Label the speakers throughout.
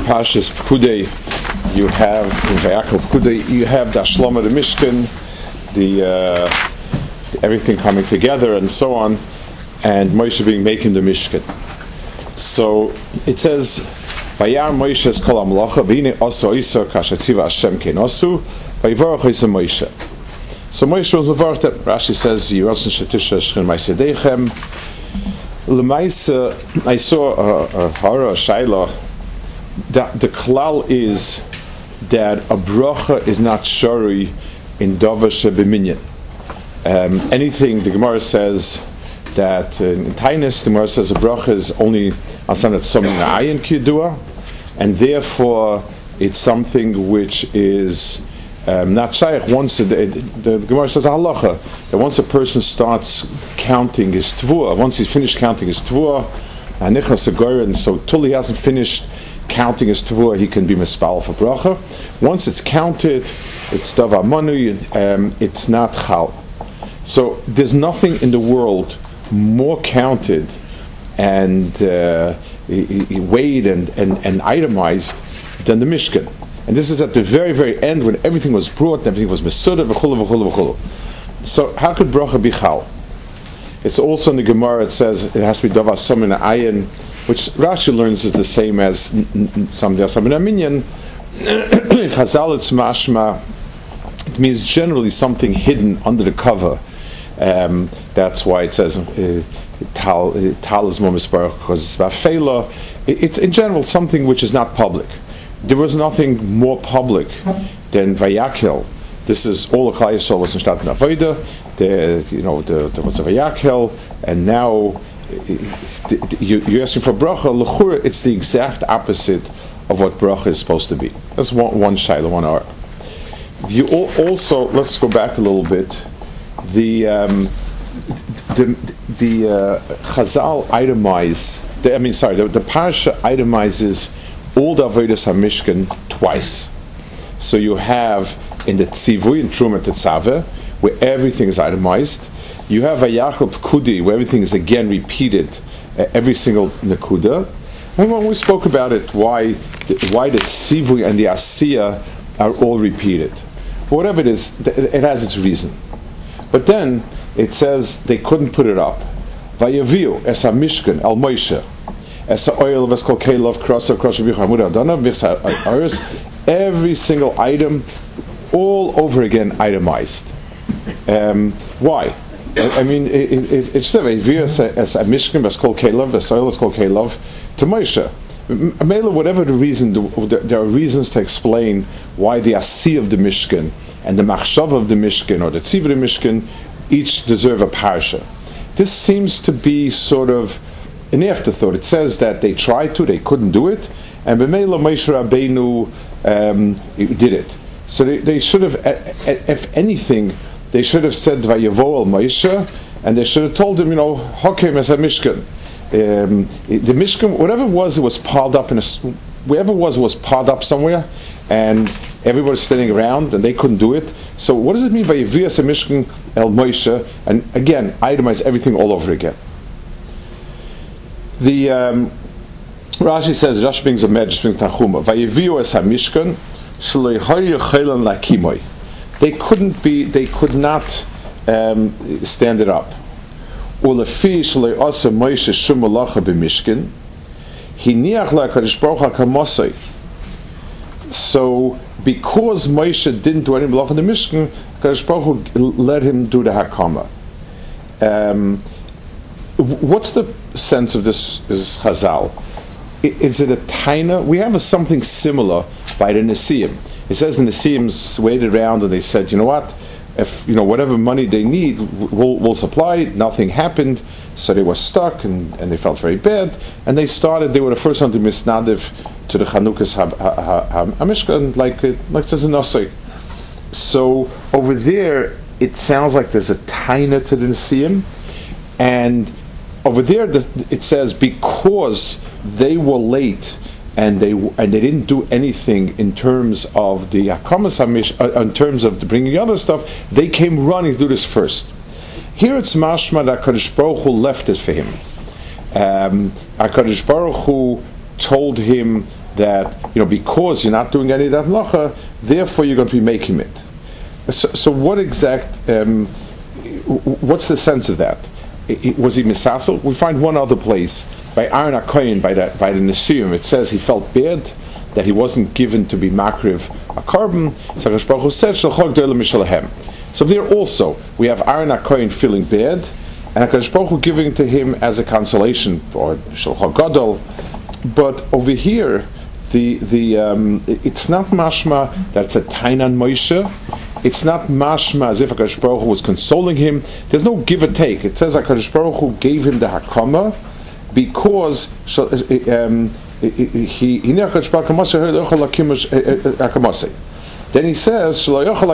Speaker 1: Parshas Pekudei, you have in Vayakal Pekudei, you have the Ashlama, the Mishkan, the everything coming together and so on, and Moshe being making the Mishkan. So it says, Vayar Moshe es kol hamlacha, v'hine oso isa kashetziva Hashem kein osu, vayivarach isa Moshe. So Moshe was mevarach. Rashi says, Yirasan shetisha shchin ma'asedeichem. L'maisa, I saw a shaila. The klal is that a bracha is not shari in davar shebeminyan. Anything, the Gemara says that in Tainus, the Gemara says a bracha is only on something that's something ayin kiyudua, and therefore it's something which is not shaykh. Once the Gemara says halacha that once a person starts counting his tvua, once he's finished counting his tvua, and so till he hasn't finished counting his tvua, he can be mispal for bracha. Once it's counted, it's davar manu, it's not chal. So there's nothing in the world more counted and weighed and itemized than the Mishkan. And this is at the very, very end when everything was brought, and everything was mesudah, v'chulu, v'chulu, v'chulu. So how could bracha be chal? It's also in the Gemara, it says it has to be davar samin ayin, which Rashi learns is the same as some samin minyan. Chazal, it's mashma. It means generally something hidden under the cover. That's why it says tal is more misbarach because it's bafela. It's in general something which is not public. There was nothing more public than Vayakel. This is all the Klal Yisrael was in Shtat Avodah. There was a Vayakel, and now you're asking for bracha. L'chura, it's the exact opposite of what bracha is supposed to be. That's one shayla, 1 hour. You also, let's go back a little bit. The Chazal itemize. The Parsha itemizes all the Avodas HaMishkan twice. So you have in the Tzivui, in Truma Tetzaveh, where everything is itemized. You have Vayachal Pekudei, where everything is again repeated, every single Nekuda. And when we spoke about it, why the Tzivui and the Asiya are all repeated. Whatever it is, it has its reason. But then it says they couldn't put it up. Vayaviu es HaMishkan al Moshe. Every single item, all over again, itemized. Why? I mean, it said as a mishkan, as kol kelav, as oil, as kol kelav, to Moshe. Whatever the reason, there are reasons to explain why the asi of the mishkan and the machshav of the mishkan or the tziv of the mishkan each deserve a parsha. This seems to be sort of an afterthought. It says that they tried to, they couldn't do it, and b'meila Moshe Rabbeinu did it. So they should have, if anything, they should have said Vayavo al Moshe, and they should have told him, Hakem as a Mishkan. The Mishkan, whatever it was piled up wherever it was piled up somewhere, and everybody's standing around, and they couldn't do it. So what does it mean Vayavi as a Mishkan el Moshe? And again, itemize everything all over again. The Rashi says Rashi brings a medrash, brings Tanchuma. Vayiviu es hamishkan shlei hoye chelan lakimoy. They could not stand it up. Ulefi shlei asa Moshe shum malacha b'mishkan hiniach la'kadosh baruch hakamosay. So because Moshe didn't do any malacha in the Mishkan, Kadosh Baruch Hu let him do the hakama. What's the sense of this Chazal? Is it a taina? We have something similar by the Nesiim. It says the Nesiim waited around and they said, you know what? If whatever money they need, we'll supply it. Nothing happened, so they were stuck and they felt very bad. And they were the first one to misnadiv to the Chanukas HaMishkan, like it says in Nosei. So over there, it sounds like there's a taina to the Nesiim, and over there, it says because they were late and they didn't do anything in terms of the Hakamas HaMish, in terms of the bringing other stuff, they came running to do this first. Here it's mashma that HaKadosh Baruch Hu left it for him. HaKadosh Baruch Hu told him that, because you're not doing any of that melacha, therefore you're going to be making it. So what what's the sense of that? Was he misasel? We find one other place by Aaron HaKohen, by the Nesium. It says he felt bad that he wasn't given to be makriv a carbon. So HaKadosh Baruch Hu said, "Shalchok do'elam mishalahem." So there also we have Aaron HaKohen feeling bad, and HaKadosh Baruch Hu giving to him as a consolation, or Shalchok Gadol. But over here, it's not mashma that it's a tainan Moshe. It's not mashma as if HaKadosh Baruch Hu was consoling him. There's no give or take. It says HaKadosh Baruch Hu gave him the hakama because then he says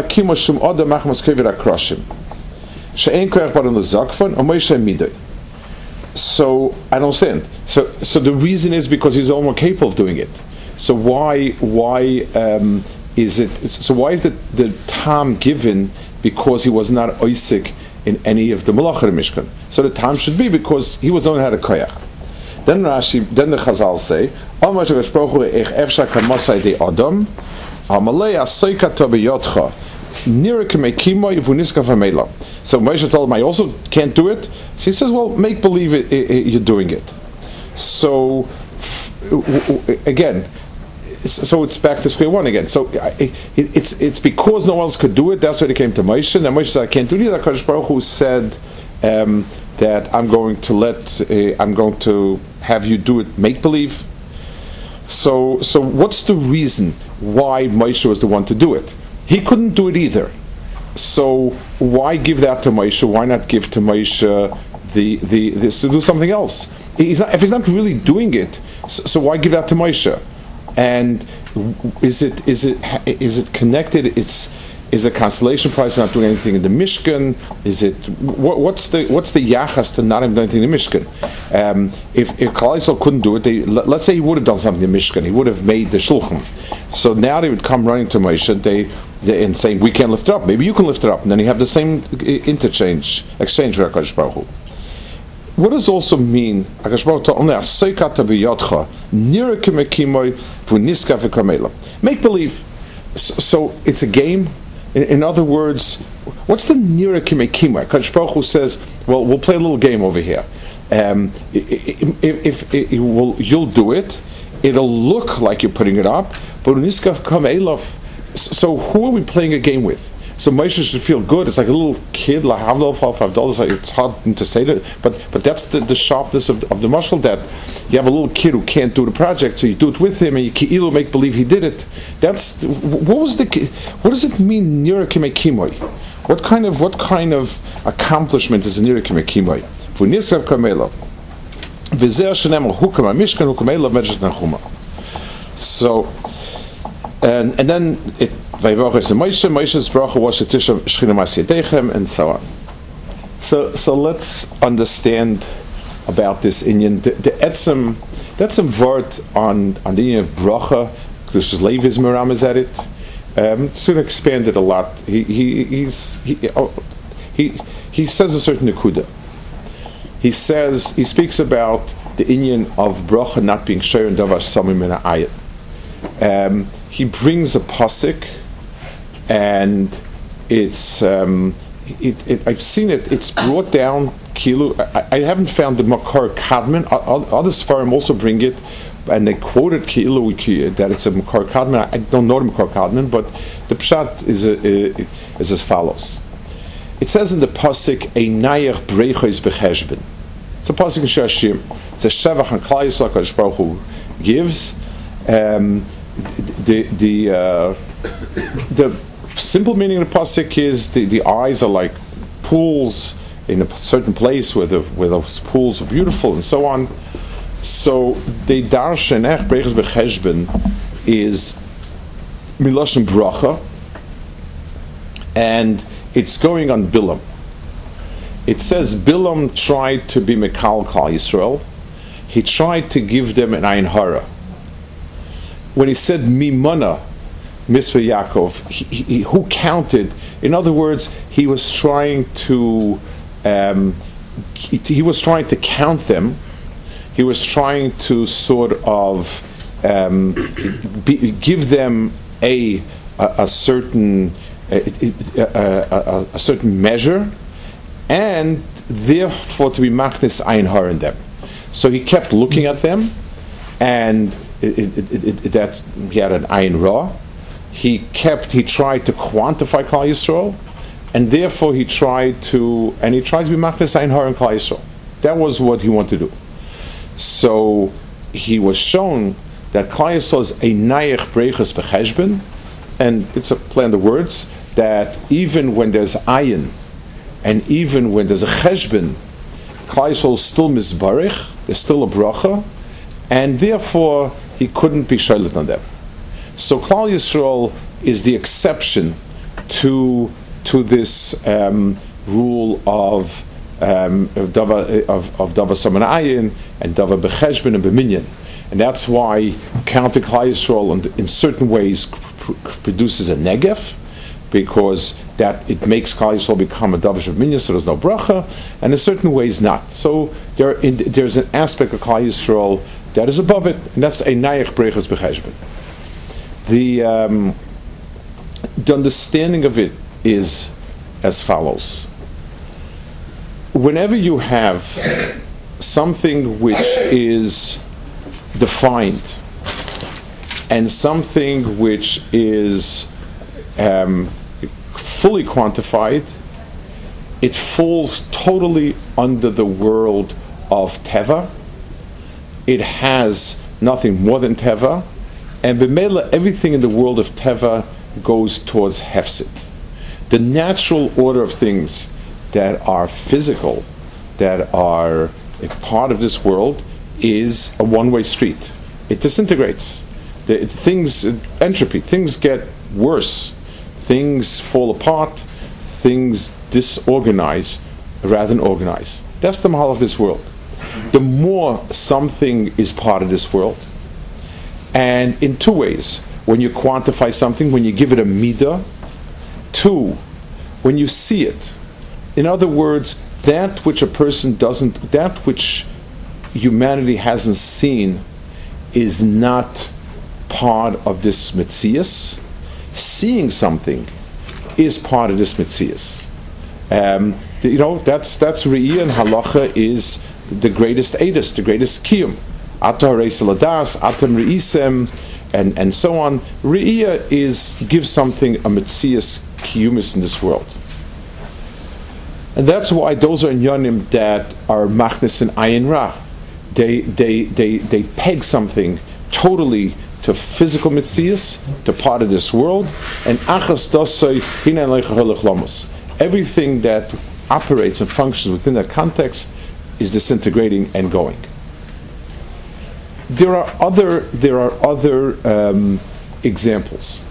Speaker 1: so I don't understand. So the reason is because he's all more capable of doing it. So why is it? So why is the tam given because he was not oisik in any of the malachah mishkan? So the tam should be because he was only had a koyach. Then Rashi, then the Chazal say, "Amar Shakadosh Baruch Hu ech efshar kamasai de adam, amalei asoika tabiyotcha, nira kemekimo yivuniska v'meila." So Moshe told him, "I also can't do it." So he says, "Well, make believe you're doing it." So again. So it's back to square one again. So it's because no one else could do it. That's why they came to Moshe. And Moshe said, "I can't do it either." HaKadosh Baruch Hu said that I'm going to have you do it, make believe. So what's the reason why Moshe was the one to do it? He couldn't do it either. So why give that to Moshe? Why not give to Moshe this to do something else? If he's not really doing it, so why give that to Moshe? And is it connected? Is a consolation prize not doing anything in the Mishkan? Is it what's the yachas to not have done anything in the Mishkan? If Klal Yisrael couldn't do it, let's say he would have done something in the Mishkan, he would have made the shulchan. So now they would come running to Moshe and saying, "We can't lift it up. Maybe you can lift it up." And then you have the same exchange with HaKadosh Baruch Hu. What does also mean? Make believe. So it's a game. In other words, what's the nira kimekima? HaKadosh Baruch Hu says, "Well, we'll play a little game over here. If you'll do it, it'll look like you're putting it up, but niskav kameilov." So who are we playing a game with? So Moshe should feel good. It's like a little kid, like $5. It's hard to say that, but that's the sharpness of the mashal, that you have a little kid who can't do the project, so you do it with him, and you ki'ilu make believe he did it. What does it mean nira kimekimoy? What kind of accomplishment is a nira kimekimoy? V'nisav kamela v'zer shenemar hukam mishkan hukamela medjet nachuma. So and then it. Moshe's bracha was Shetisha Shechina Mas Yedechem, and so on. So let's understand about this inyan. The etzem, that's some word on the inyan of bracha. This is Levi's Miram is at it. It's going to expand it a lot. He says a certain nekuda. He speaks about the inyan of bracha not being shayr and davar samim in a ayat. He brings a pasuk. And it's I've seen it. It's brought down kilu. I haven't found the Makar Kadman. Other Sfarim also bring it, and they quoted kilu that it's a Makar Kadman. I don't know the Makar Kadman, but the pshat is as follows. It says in the pasuk, "Einayach breichos becheshbon." It's a pasuk in Shashim. It's a shevach and Klal Yisrael HaKadosh Baruch Hu gives. The simple meaning of the pasuk is the eyes are like pools in a certain place where those pools are beautiful and so on. So the darshan ech breichos becheshbon is miloshen bracha, and it's going on Bilam. It says Bilam tried to be Mekal Klal Yisrael. He tried to give them an ayin hara. When he said Mimana Misva Yaakov, he who counted? In other words, he was trying to count them. he was trying to sort of give them a certain measure, and therefore to be machnis ein har in them. So he kept looking at them, and that's, he had an ein ra. He tried to quantify Klal Yisrael, and therefore he tried to be machnis ein har in Klal Yisrael. That was what he wanted to do. So he was shown that Klal Yisrael is a nayach breichas b'cheshbon, and it's a play on the words, that even when there's ayin, and even when there's a cheshbon, Klal Yisrael is still mizbarich, there's still a bracha, and therefore he couldn't be shaylit on them. So Klal Yisrael is the exception to this rule of dava saman ayin and dava becheshbon and b'minyan, and that's why counting Klal Yisrael in certain ways produces a negev, because that it makes Klal Yisrael become a davar b'minyan, so there's no bracha, and in certain ways not. So there's an aspect of Klal Yisrael that is above it, and that's a nayach brechas b'cheshbon. The understanding of it is as follows. Whenever you have something which is defined and something which is fully quantified, it falls totally under the world of Teva. It has nothing more than Teva, and b'meila everything in the world of Teva goes towards Hefsid. The natural order of things that are physical, that are a part of this world, is a one-way street. It disintegrates. Entropy, things get worse. Things fall apart. Things disorganize rather than organize. That's the mahal of this world. The more something is part of this world, and in two ways: when you quantify something, when you give it a midah; two, when you see it. In other words, that which a person doesn't, that which humanity hasn't seen, is not part of this metzias. Seeing something is part of this metzias. That's re'iyah, and halacha is the greatest edus, the greatest kiyum. Atar reis ladas, atam reisem, and so on. Re'iyah gives something a metzias kiyumis in this world. And that's why those are inyanim that are machnis and ayin ra. They peg something totally to physical metzias, to part of this world, and achas dosay hina leicha halach lamos. Everything that operates and functions within that context is disintegrating and going. There are other examples,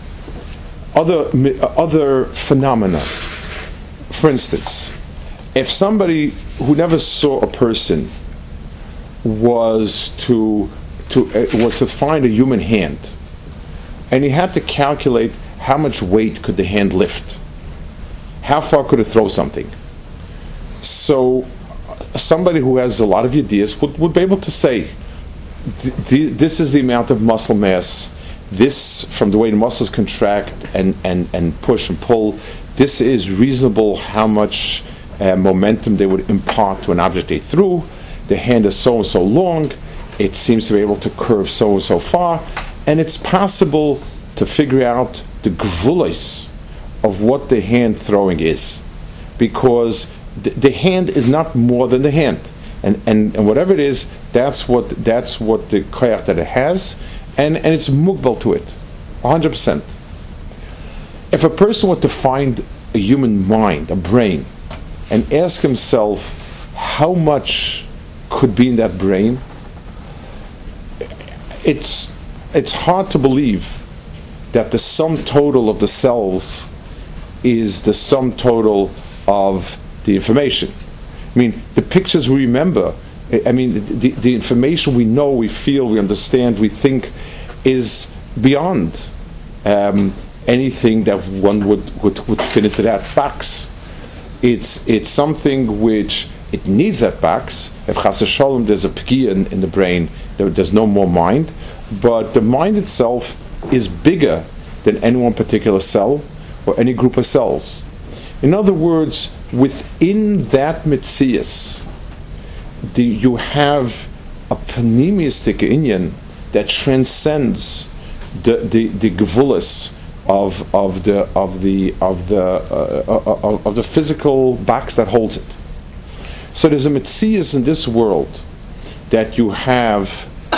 Speaker 1: other phenomena. For instance, if somebody who never saw a person was to find a human hand, and he had to calculate how much weight could the hand lift, how far could it throw something. So somebody who has a lot of ideas would be able to say, this is the amount of muscle mass, this, from the way the muscles contract and push and pull, this is reasonable how much momentum they would impart to an object they threw. The hand is so and so long, it seems to be able to curve so and so far, and it's possible to figure out the gvulos of what the hand throwing is, because the hand is not more than the hand, and whatever it is, that's what the koyach that it has, and it's mugbal to it, 100%. If a person were to find a human mind, a brain, and ask himself how much could be in that brain, it's hard to believe that the sum total of the cells is the sum total of the information. I mean, the pictures we remember, the information we know, we feel, we understand, we think, is beyond anything that one would fit into that box. It's something which it needs that box. If chas v'sholom there's a pgia in the brain, there's no more mind. But the mind itself is bigger than any one particular cell or any group of cells. In other words, within that mitzias, you have a panemiistic inyan that transcends the gevulus of the physical box that holds it. So there's a mitzias in this world that you have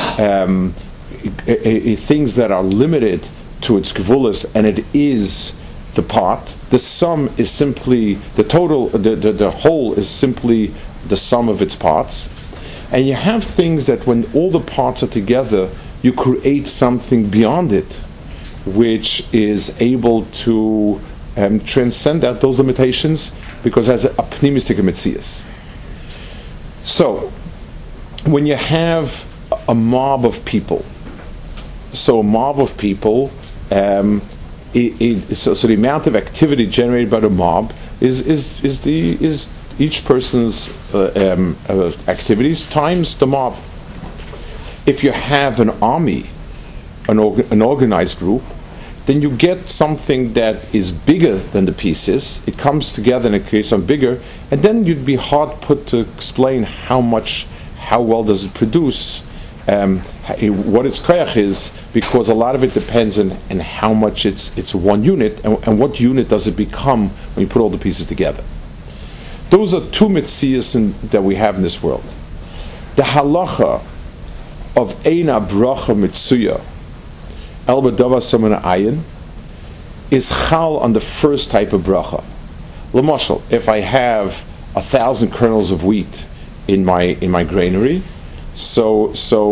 Speaker 1: things that are limited to its gevulus, and it is the part. The sum is simply the total. The whole is simply the sum of its parts. And you have things that when all the parts are together, you create something beyond it, which is able to transcend out those limitations because it has a pneumistic mitzias. So, when you have a mob of people, so the amount of activity generated by the mob is each person's activities times the mob. If you have an army, an organized group, then you get something that is bigger than the pieces. It comes together and it creates something bigger, and then you'd be hard put to explain how well does it produce, what its koyach is, because a lot of it depends on how much it's one unit, and what unit does it become when you put all the pieces together. Those are two mitzias that we have in this world. The halacha of Eina Bracha Mitsuya El B'Dava Samana Ayin is chal on the first type of bracha. L'mashal, if I have 1,000 kernels of wheat in my granary, so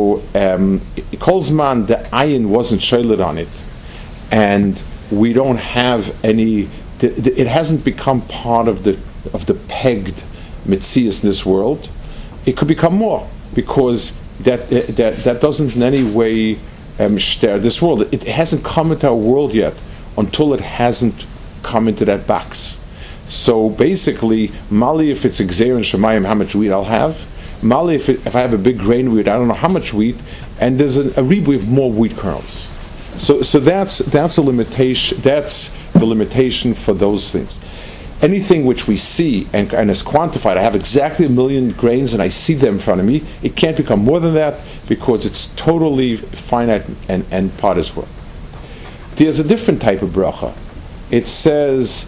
Speaker 1: Kolzman the ayin wasn't shaylet on it, and we don't have any. It hasn't become part of the pegged mitzias in this world. It could become more because that doesn't in any way share this world. It hasn't come into our world yet until it hasn't come into that box. So basically, Mali, if it's Xer and Shemayim, how much wheat I'll have. Mali, if I have a big grain wheat, I don't know how much wheat, and there's a ribuy of more wheat kernels. So that's a limitation. That's the limitation for those things. Anything which we see and is quantified, I have exactly 1 million grains and I see them in front of me, it can't become more than that because it's totally finite and part as well. There's a different type of bracha. It says,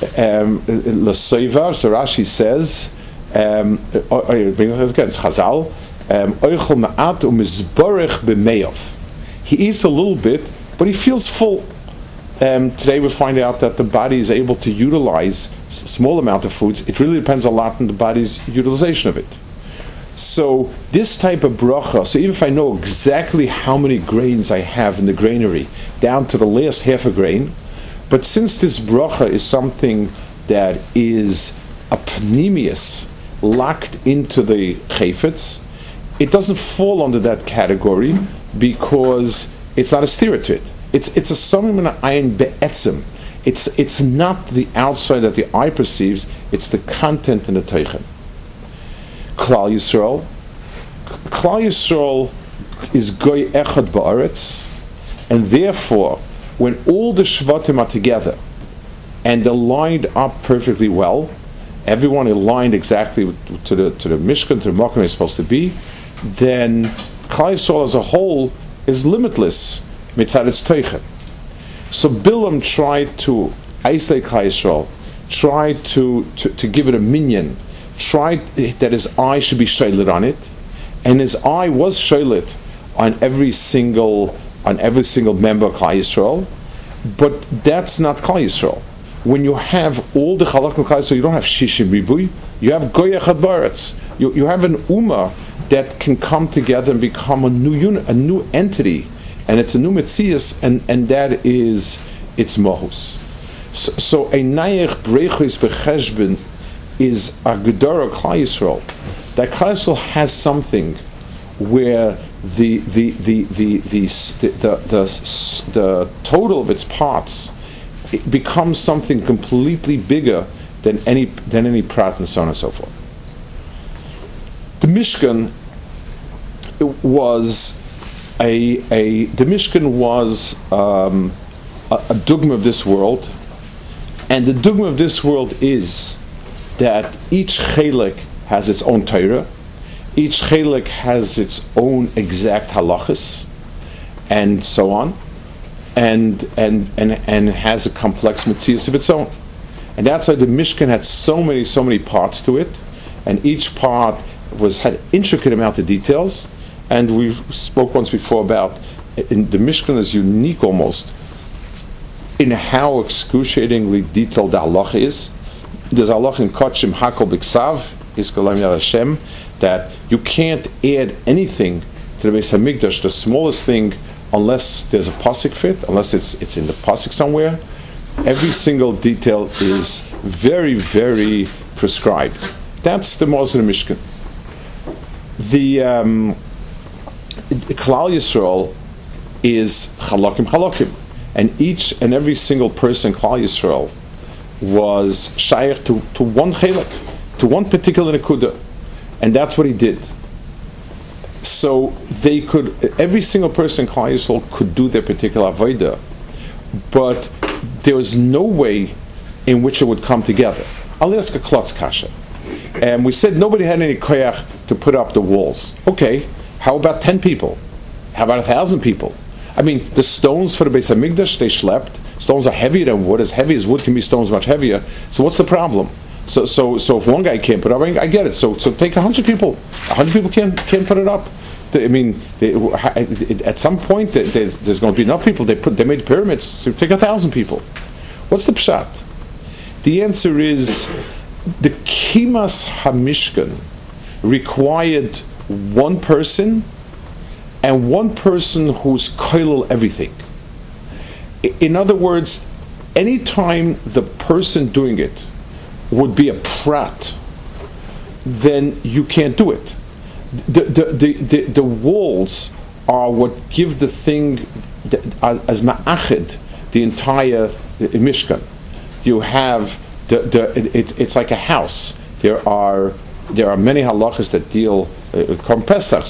Speaker 1: L'soivar, so Rashi says, again, it's Chazal, Oichel ma'at u'mizborech b'meyav. He eats a little bit, but he feels full. Today we find out that the body is able to utilize a small amount of foods. It really depends a lot on the body's utilization of it. So this type of bracha, so even if I know exactly how many grains I have in the granary, down to the last half a grain, but since this bracha is something that is a pneumius locked into the chayfetz, it doesn't fall under that category because it's not a steer to it. It's a samim and an ayin be'etzim. It's not the outside that the eye perceives, it's the content in the teichen. Klal Yisrael is goy echad ba'aretz, and therefore, when all the shvatim are together and they're lined up perfectly well, everyone aligned exactly to the mishkan, to the makom is supposed to be, then Klal Yisrael as a whole is limitless mitzad its teichen. So Bilam tried to isolate Klal Yisrael, tried to give it a minyan, tried that his eye should be shaylet on it, and his eye was shaylet on every single member of Klal Yisrael, but that's not Klal Yisrael. When you have all the chalak of Klal Yisrael, you don't have shishim ribui, you have goy echad ba'aretz. You have an ummah that can come together and become a new unit, a new entity, and it's a new metzias, and that is its mohus. So a nayach brechos becheshbon is a gedara Klal Yisrael. That Klal Yisrael has something where the total of its parts, it becomes something completely bigger than any prat and so on and so forth. Mishkan was a dogma of this world, and the dogma of this world is that each chelik has its own Torah, each chelik has its own exact halachas, and so on, and has a complex metzius of its own. And that's why the Mishkan had so many parts to it, and each part had intricate amount of details. And we spoke once before about the Mishkan is unique almost in how excruciatingly detailed the halach is. There's halach in Kodshim Hakol B'Ksav, Yizkolam Yad Hashem, that you can't add anything to the Beis Hamikdash, the smallest thing, unless there's a pasuk fit, unless it's in the pasuk somewhere. Every single detail is very, very prescribed. That's the Moshe Mishkan. The Klal Yisrael is Chalakim, and each and every single person in Klal Yisrael was shaykh to one chelik, to one particular nekuda, and that's what he did. So they could, every single person in Klal Yisrael could do their particular avodah, but there was no way in which it would come together. I'll ask a klotz kasha. And we said nobody had any koyach to put up the walls. Okay, how about 10 people? How about 1,000 people? I mean, the stones for the Beis Hamikdash, they schlepped. Stones are heavier than wood. As heavy as wood can be, stones much heavier. So what's the problem? So if one guy can't put it up, I get it. So take 100 people. 100 people can't put it up. I mean, at some point there's going to be enough people. They made pyramids. So take 1,000 people. What's the pshat? The answer is the Kimas HaMishkan required one person, and one person who's koilel everything. In other words, anytime the person doing it would be a prat, then you can't do it. The walls are what give the thing as ma'achid, the entire Mishkan. You have it's like a house. There are many halachas that deal with Pesach.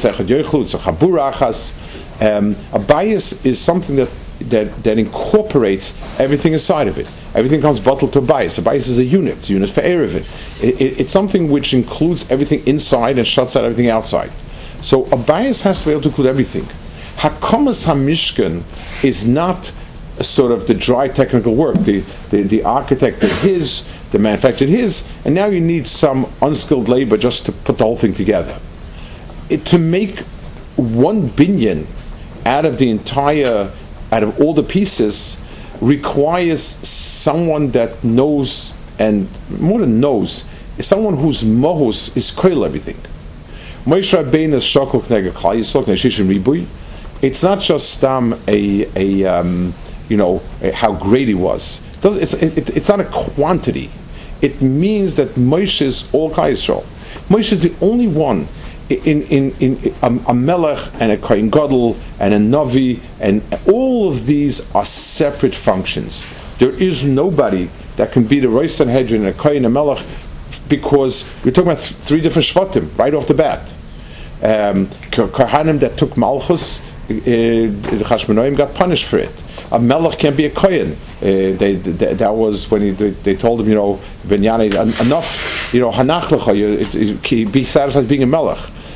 Speaker 1: A bias is something that incorporates everything inside of it. Everything comes bottled to a bias. A bias is a unit for Erevin. It's something which includes everything inside and shuts out everything outside. So a bias has to be able to include everything. Hakomas HaMishkan is not sort of the dry technical work. The architect did his, the manufacturer did his, and now you need some unskilled labor just to put the whole thing together. To make one binyan out of all the pieces requires someone that knows, and more than knows, is someone whose mohus is koil everything. Moshe Rabbeinu is shokol kneged Klal Yisrael kneshishim ribui. It's not just how great he was. It's not a quantity. It means that Moshe is all Klal Yisrael. Moshe is the only one in a melech and a kohen gadol and a navi, and all of these are separate functions. There is nobody that can be the Rosh Sanhedrin and a kohen and a melech, because we're talking about three different shvatim right off the bat. Kohanim that took malchus, the Chashmonaim got punished for it. A melech can't be a kohen. That was when they told him, Benyani, enough, hanach lecha, be satisfied being a melech.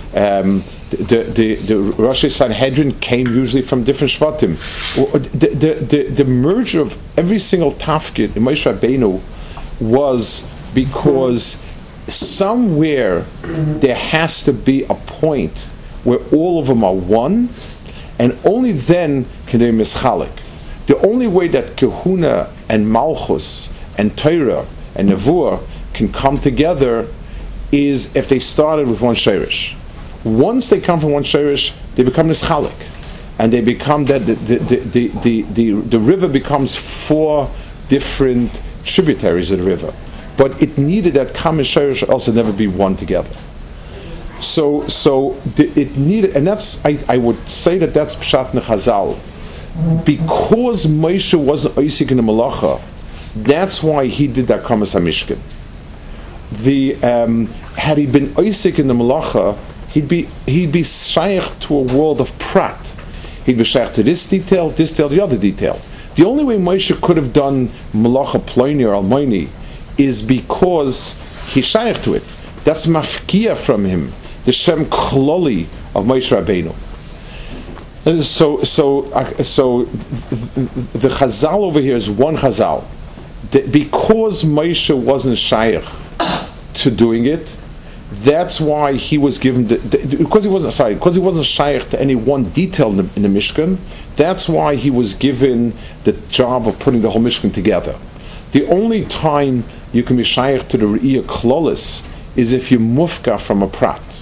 Speaker 1: The Rosh Sanhedrin came usually from different shvatim. The merger of every single tafkid in Moshe Rabbeinu was because somewhere there has to be a point where all of them are one, and only then can they mischalik. The only way that Kehuna and Malchus and Torah and Nevuah can come together is if they started with one shirish. Once they come from one shirish, they become nischalik, and they become that the river becomes 4 different tributaries of the river. But it needed that common shirish also never be one together. So it needed, and that's I would say that's pshat nechazal. Because Moshe wasn't oisik in the malacha, that's why he did that kamas hamishkan. Had he been Isaac in the Malacha, he'd be shaykh to a world of prat. He'd be shaykh to this detail, the other detail. The only way Moshe could have done Malacha Ploni or Almoini is because he's shaykh to it. That's mafkia from him, the Shem Kloli of Moshe Rabbeinu. So the Chazal over here is one Chazal. Because Moshe wasn't shaykh to doing it, that's why he was given because he wasn't shaykh to any one detail in the Mishkan. That's why he was given the job of putting the whole Mishkan together. The only time you can be shaykh to the Re'iyah Klolis is if you mufka from a prat.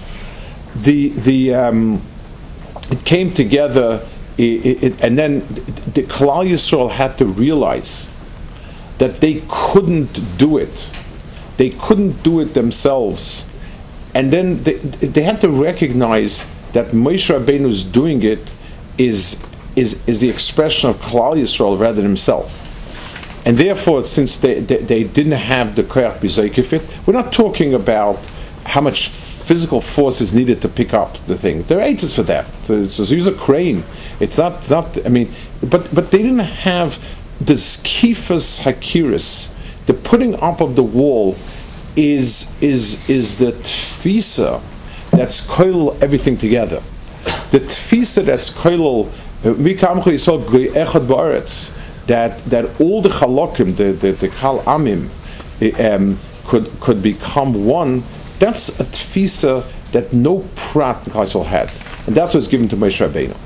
Speaker 1: It came together, and then the Klal Yisrael had to realize that they couldn't do it. They couldn't do it themselves. And then they had to recognize that Moshe Rabbeinu's doing it is the expression of Klal Yisrael rather than himself. And therefore, since they didn't have the koyach b'zoykefit, we're not talking about how much physical force is needed to pick up the thing. There are aids for that. So use a crane. It's not. I mean, but they didn't have the skifas hakiris. The putting up of the wall is the tfisa that's koil everything together. The tfisa that's koil mikamcha yisol echad ba'aretz, that all the chalokim, the kal amim, could become one. That's a tfisa that no prat in Klal Yisrael had, and that's what's given to Moshe Rabbeinu.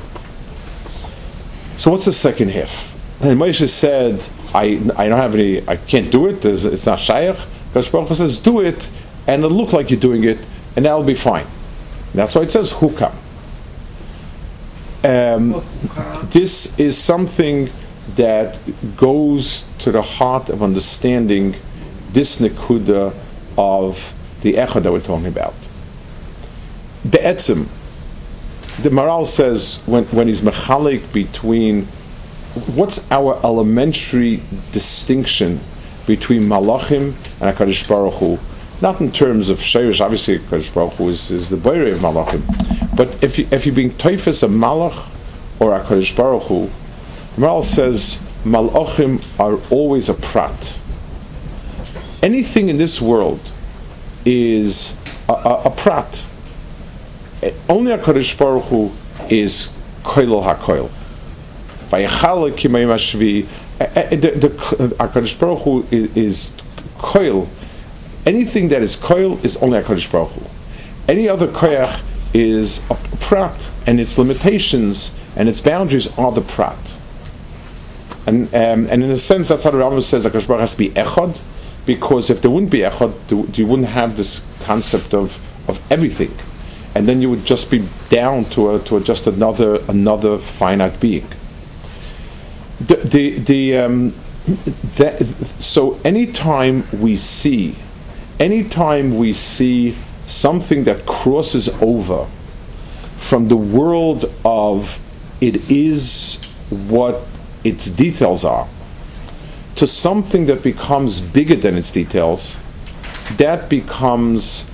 Speaker 1: So what's the second half? And Moshe said, I don't have any, I can't do it, it's not shaykh. Kadosh Baruch Hu says, do it, and it'll look like you're doing it, and that'll be fine. And that's why it says hukam. This is something that goes to the heart of understanding this nekuda of the echad that we're talking about. Be'etzim, the Maral says when he's mechalik between what's our elementary distinction between Malachim and HaKadosh Baruch Hu, not in terms of Sheirish, obviously HaKadosh Baruch Hu is the Boirei of Malachim, but if you're being toifes a Malach or HaKadosh Baruch Hu, the Maral says Malachim are always a prat. Anything in this world is a prat. Only HaKadosh Baruch Hu is koil HaKoil. Vayechalek kimayim hashvi. HaKadosh Baruch Hu is koil. Anything that is koil is only HaKadosh Baruch Hu. Any other koyach is a prat, and its limitations and its boundaries are the prat. And in a sense, that's how the Rambam says HaKadosh Baruch Hu has to be echad, because if there wouldn't be echad, you wouldn't have this concept of everything, and then you would just be down to just another finite being. So anytime we see something that crosses over from the world of it is what its details are to something that becomes bigger than its details, that becomes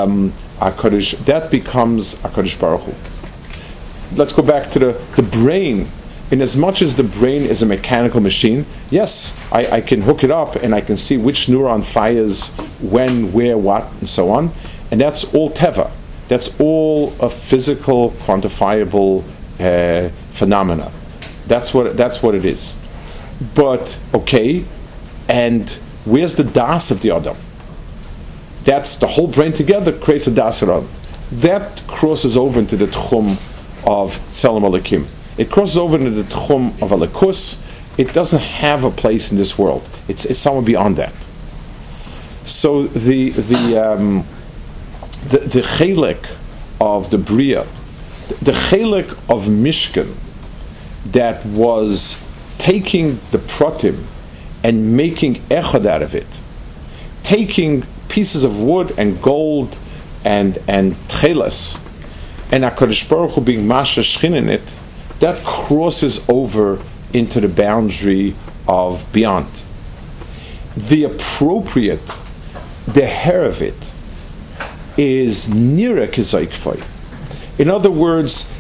Speaker 1: HaKadosh Baruch Hu. Let's go back to the brain. In as much as the brain is a mechanical machine, yes, I can hook it up and I can see which neuron fires when, where, what, and so on. And that's all teva. That's all a physical, quantifiable phenomena. That's what it is. But okay, and where's the das of the Adam? That's the whole brain together creates a das of Adam. That crosses over into the tchum of Tzelem Elokim. It crosses over into the tchum of Elikus. It doesn't have a place in this world. It's somewhere beyond that. So the chelik of the Bria, the chelik of Mishkan, that was taking the pratim and making echad out of it, taking pieces of wood and gold and tchelas, and HaKadosh Baruch Hu being masha shchin in it, that crosses over into the boundary of beyond. The appropriate the hair of it is nira kizaykfai. In other words,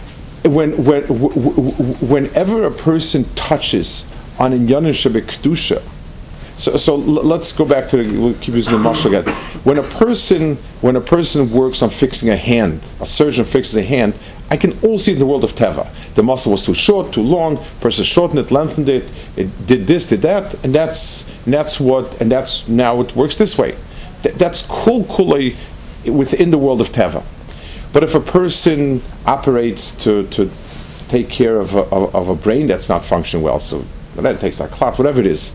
Speaker 1: whenever a person touches on inyanim shebekdusha, so let's go back to we'll keep using the mashal again. When a person works on fixing a hand, a surgeon fixes a hand, I can all see in the world of teva. The muscle was too short, too long. Person shortened it, lengthened it. It did this, did that, and that's now it works this way. That's kulei within the world of teva. But if a person operates to take care of a brain that's not functioning well, so that takes that clot, whatever it is,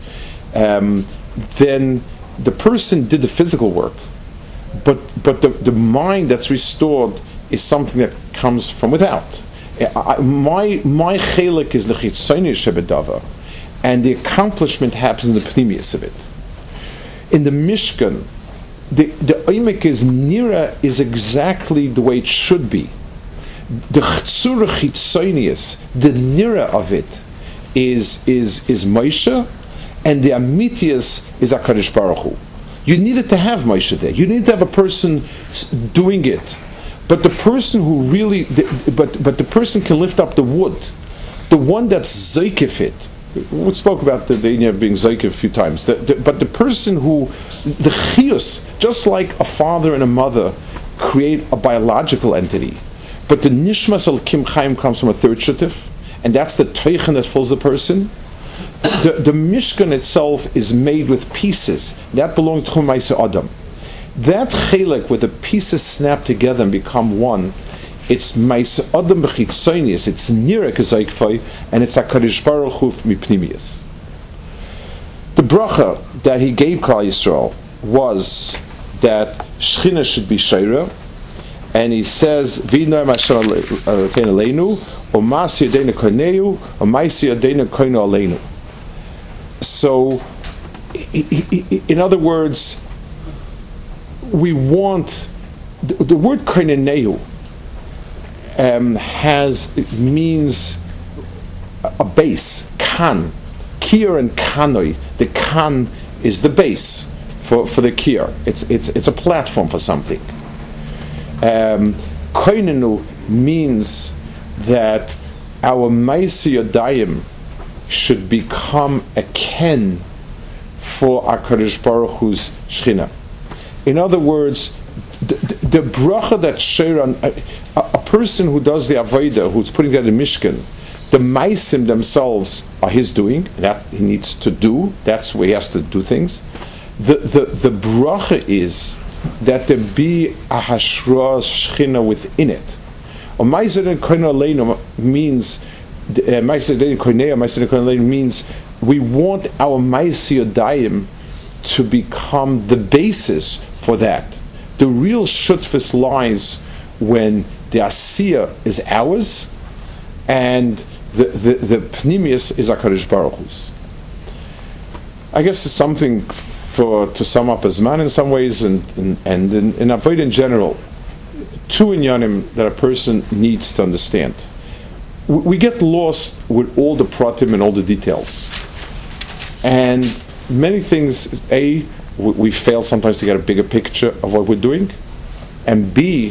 Speaker 1: then the person did the physical work, but the mind that's restored is something that comes from without. My chelik is the chitzoni shebedava, and the accomplishment happens in the pnimius of it. In the Mishkan, the oimek is nira is exactly the way it should be. The chtzura chitzonius, the nira of it, is Moshe, and the amitius is HaKadosh Baruch Hu. You needed to have Moshe there. You needed to have a person doing it. But the person who really, but the person can lift up the wood. The one that's zoykef it. We spoke about the idea of being zoykef a few times. But the person who, the chiyus, just like a father and a mother create a biological entity, but the nishmas al kim chaim comes from a third shatif, and that's the teichen that fills the person. The Mishkan itself is made with pieces that belong to Chumaisa Adam. That chelik, where the pieces snap together and become one, it's Maisa Adam b'chitzonius, it's nira k'zaykfai, and it's HaKadosh Baruch Hu mipnimius. The bracha that he gave Klal Yisrael was that Shechina should be Sheira, and he says, V'noim Hashem aleinu, o ma'asi yadeinu koineu, o ma'asi yadeinu koinu aleinu. So, in other words, we want the word koineneu means a base, kan, kier and kanoi. The kan is the base for the kier. It's a platform for something. Koinenu means that our Maisi Yodayim should become a ken for HaKadosh Baruch Hu's Shechina. In other words, the bracha that Sheiran, a person who does the Avodah, who's putting that in Mishkan, the Maisim themselves are his doing, that he needs to do, that's where he has to do things. The bracha is that there be a Hashra Shechina within it. Or Ma'aseh Koinei Aleinu means we want our Ma'aseh Yodayim to become the basis for that. The real shutfus lies when the Asiyah is ours and the Pnimius is HaKadosh Baruch Hu's. I guess it's something to sum up as man in some ways, and in Avodah in general, two inyanim that a person needs to understand. We get lost with all the pratim and all the details, and many things. We fail sometimes to get a bigger picture of what we're doing, and B,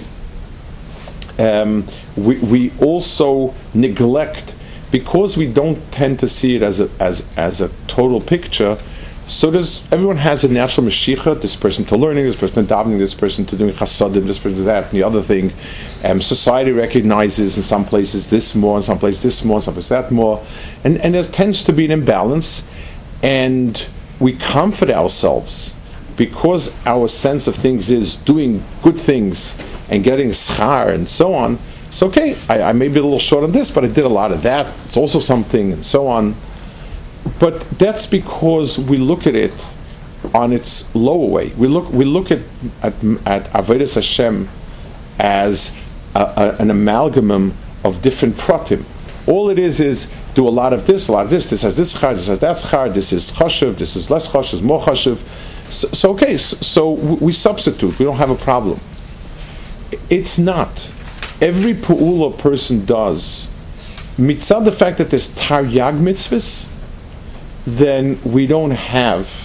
Speaker 1: we also neglect, because we don't tend to see it as a total picture. So everyone has a natural mashiach, this person to learning, this person to davening, this person to doing chasadim, this person to that, and the other thing. Society recognizes in some places this more, in some places this more, in some places that more. And there tends to be an imbalance, and we comfort ourselves because our sense of things is doing good things and getting schar and so on. It's okay, I may be a little short on this, but I did a lot of that. It's also something, and so on. But that's because we look at it on its lower way. We look at Avodas Hashem as an amalgamum of different pratim. All it is do a lot of this, this has this char, this has that char, this is chashuv, this is less chashuv, more chashuv. So we substitute. We don't have a problem. It's not. Every pu'ula person does, mitzad the fact that there's taryag mitzvahs, then we don't have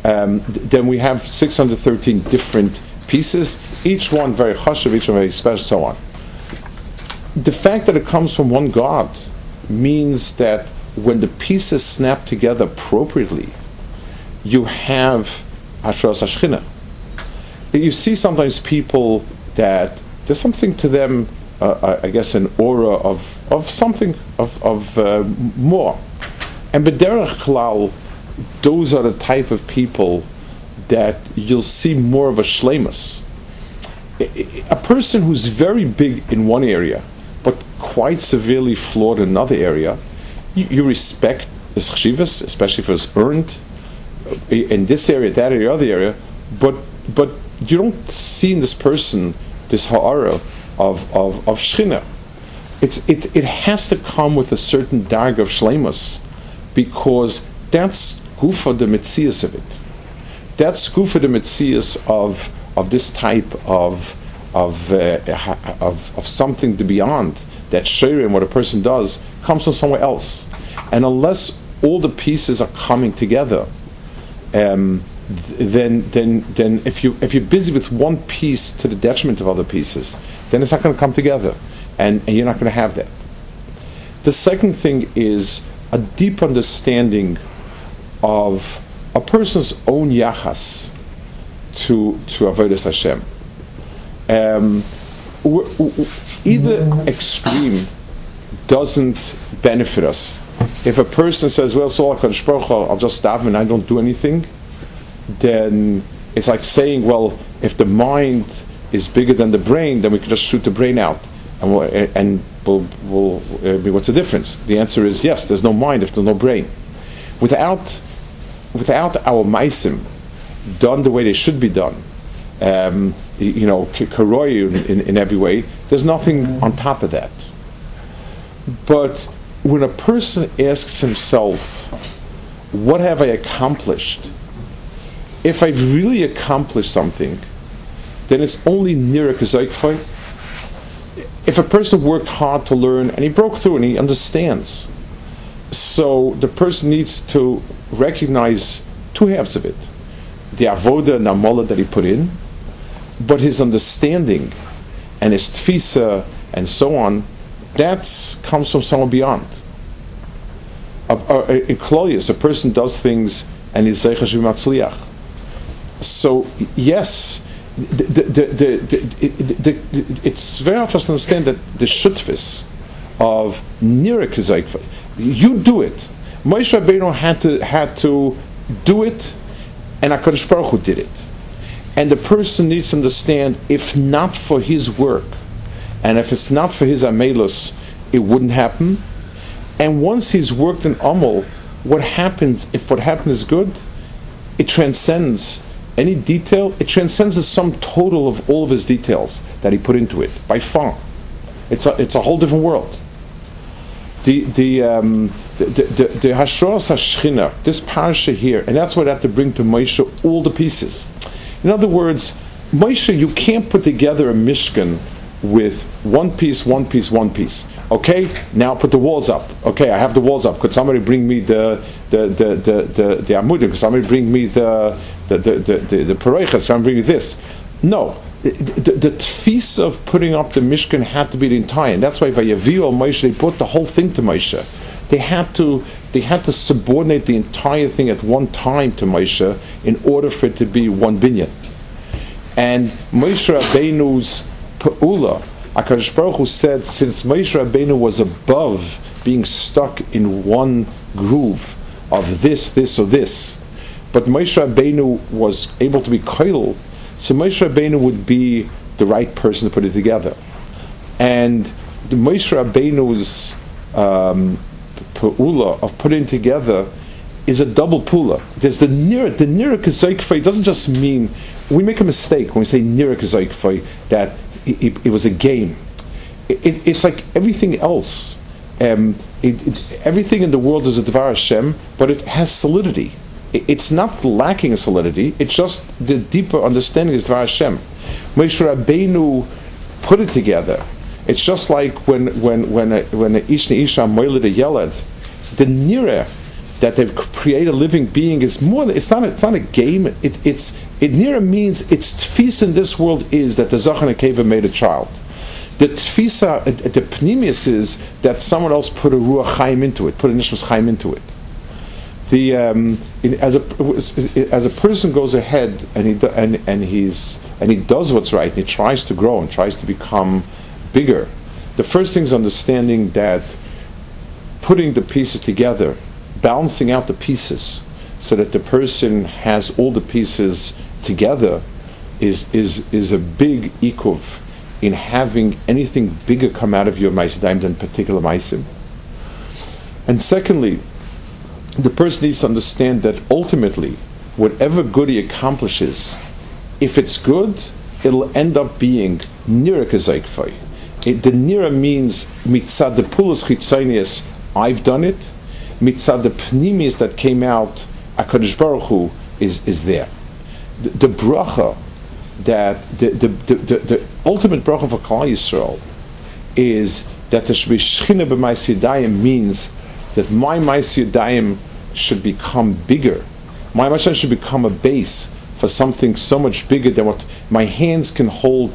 Speaker 1: then we have 613 different pieces, each one very chashuv, each one very special, so on. The fact that it comes from one God means that when the pieces snap together appropriately, you have Hashras Hashchina. You see sometimes people that there's something to them, I guess, an aura of something of more. And b'derech klal, those are the type of people that you'll see more of a shleimus. A person who's very big in one area, but quite severely flawed in another area, you respect his chshivas, especially if it's earned in this area, that area, other area, but you don't see in this person this ha'ara of shchina. It has to come with a certain darg of shleimus, because that's gufa the mitzias of it. That's gufa the mitzias of this type of something to beyond. That shayrim, what a person does, comes from somewhere else. And unless all the pieces are coming together, then if you're busy with one piece to the detriment of other pieces, then it's not going to come together, and you're not going to have that. The second thing is a deep understanding of a person's own yachas to avodas Hashem. Either extreme doesn't benefit us. If a person says, well, so I'll just stop and I don't do anything, then it's like saying, well, if the mind is bigger than the brain, then we can just shoot the brain out. And what's the difference? The answer is yes, there's no mind if there's no brain. Without our maisim done the way they should be done, karoyu in every way, there's nothing on top of that. But when a person asks himself, what have I accomplished? If I've really accomplished something, then it's only nira kazaykfai. If a person worked hard to learn and he broke through and he understands, so the person needs to recognize two halves of it: the avoda and amola that he put in, but his understanding and his tfisa and so on, that comes from somewhere beyond. In Klolius, a person does things and he's zeichash v'matzliach. So yes, it's very hard for us to understand that the shutfis of nira kazaykva, you do it. Moshe Rabbeinu had to do it, and HaKadosh Baruch Hu did it. And the person needs to understand, if not for his work, and if it's not for his amelus, it wouldn't happen. And once he's worked in Amal, what happens, if what happened is good, it transcends any detail. It transcends the sum total of all of his details that he put into it, by far. It's a whole different world. The Hashras Hashchina, this parasha here, and that's what I had to bring to Moshe all the pieces. In other words, Moshe, you can't put together a Mishkan with one piece. Okay, now put the walls up. Okay, I have the walls up. Could somebody bring me the amudim? Could somebody bring me the pareichas? Somebody bring me this? No. The tfis of putting up the Mishkan had to be the entire, and that's why Vayaviu al Moshe, they brought the whole thing to Moshe. They had to subordinate the entire thing at one time to Moshe in order for it to be one binyan. And Moshe Rabbeinu's Pa'ula, HaKadosh Baruch Hu said, since Moshe Rabbeinu was above being stuck in one groove of this, or this, but Moshe Rabbeinu was able to be koil, so Moshe Rabbeinu would be the right person to put it together. And the Moshe Rabbeinu's pa'ula of putting together is a double pula. There's the nira kazoikfei. It doesn't just mean, we make a mistake when we say nira kazoikfei, that it was a game. It's like everything else. Everything in the world is a Dvar Hashem, but it has solidity. It's not lacking a solidity. It's just the deeper understanding is Dvar Hashem. Moshe Rabbeinu put it together. It's just like when a Ishna Isha moiled a Yelad, the nira that they've created a living being is more. It's not a game. It near means its tfisa in this world is that the Zachan Akeva made a child. The tfisa, the pnimius is that someone else put a ruach chaim into it, put a nishmas chaim into it. As a person goes ahead and he does what's right, and he tries to grow and tries to become bigger, the first thing is understanding that putting the pieces together, balancing out the pieces, so that the person has all the pieces together, is a big ikuv in having anything bigger come out of your ma'asim than particular ma'asim. And secondly, the person needs to understand that ultimately, whatever good he accomplishes, if it's good, it'll end up being nira kazaykfai. The nira means mitzad the pulas chitzonius, I've done it. Mitzad the pnimis that came out, HaKadosh Baruch Hu is there. The bracha, that the ultimate bracha for Klal Yisrael is that the Shechina b'Ma'aseh Yadayim means that my Ma'aseh Yadayim should become bigger. My Ma'aseh Yadayim should become a base for something so much bigger than what my hands can hold.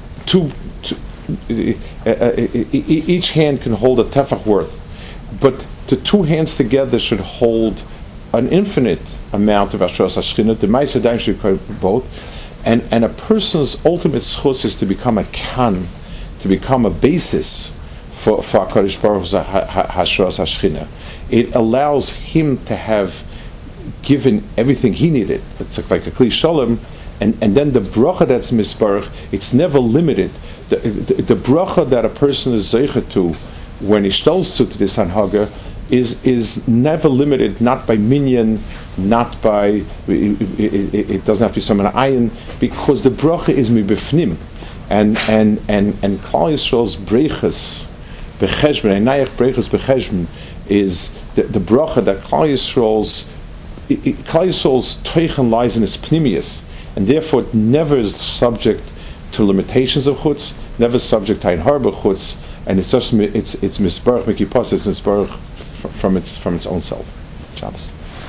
Speaker 1: Each hand can hold a tefach worth, but the two hands together should hold an infinite amount of Ashras HaShechina. The Ma'aseh Yadayim should become both. And a person's ultimate schus is to become a kan, to become a basis for HaKadosh Baruch Hu's Hashras HaShechina. It allows him to have given everything he needed. It's like a Kli Shalom, and then the bracha that's misbarach, it's never limited. The bracha that a person is zeicha to when he shtolz to this hanhaga is never limited, not by minyan, not by, it doesn't have to be some ayin, because the bracha is mibifnim, and Klal Yisrael's brechas becheshbon, einayach brechas becheshbon, is the bracha that Klal Yisrael's teichen lies in its pnimius, and therefore it never is subject to limitations of chutz, never subject to ein harba chutz, and it's just it's misbarach mikipas, it's misbarach from its own self. Shabbos.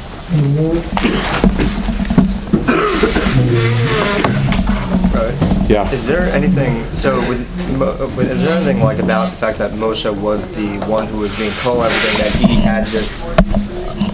Speaker 2: Right.
Speaker 1: Yeah.
Speaker 2: Is there anything? So, is there anything like about the fact that Moshe was the one who was being told everything, that he had this